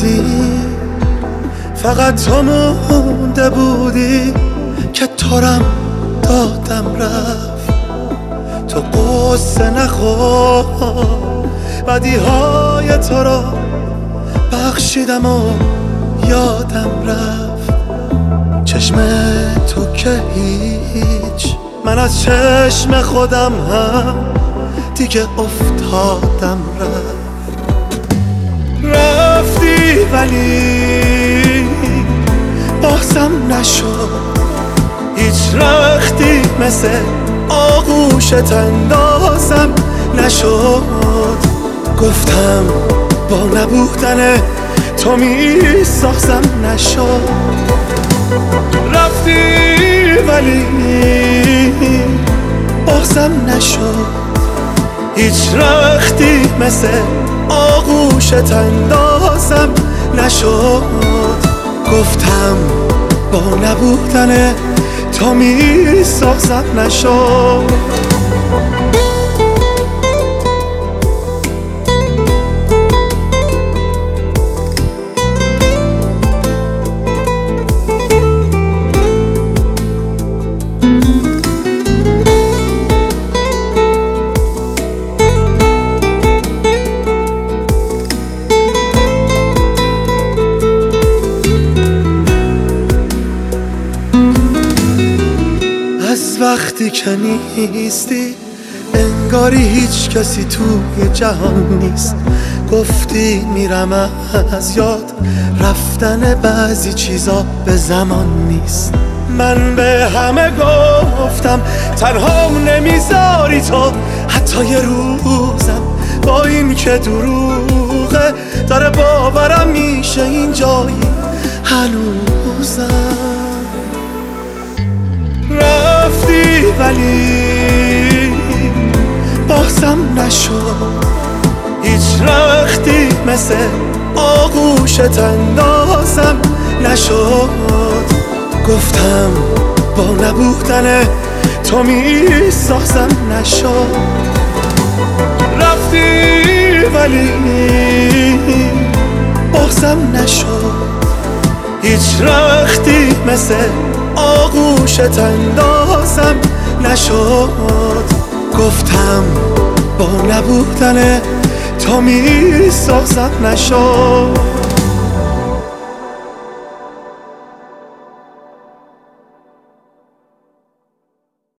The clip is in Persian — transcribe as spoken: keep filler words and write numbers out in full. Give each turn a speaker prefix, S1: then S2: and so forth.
S1: رفتی، فقط تو مونده بودی که تارم دادم رفت. تو قصه نخور، بدی های تو را بخشیدم و یادم رفت. چشم تو که هیچ، من از چشم خودم هم دیگه افتادم رفت. رفتی ولی بازم نشد، هیچ رختی مثل آغوشت اندازم نشد. گفتم با نبودن تو می سازم نشد. رفتی ولی بازم نشد، هیچ رختی مثل آغوشت اندازم نشد. گفتم با نبودن تو می سازم نشد. از وقتی که نیستی انگاری هیچ کسی توی جهان نیست. گفتی میرم از یاد، رفتن بعضی چیزا به زمان نیست. من به همه گفتم تنهام نمیذاری تو، حتی یه روزم با این که دروغه داره باورم میشه اینجایی هنوزم. رفتی ولی بازم نشد، هیچ رختی مثل آغوشت اندازم نشد. گفتم با نبودن تو می سازم نشد. رفتی ولی بازم نشد، هیچ رختی مثل آغوشت اندازم نشد. گفتم با نبودن تو می سازم نشد.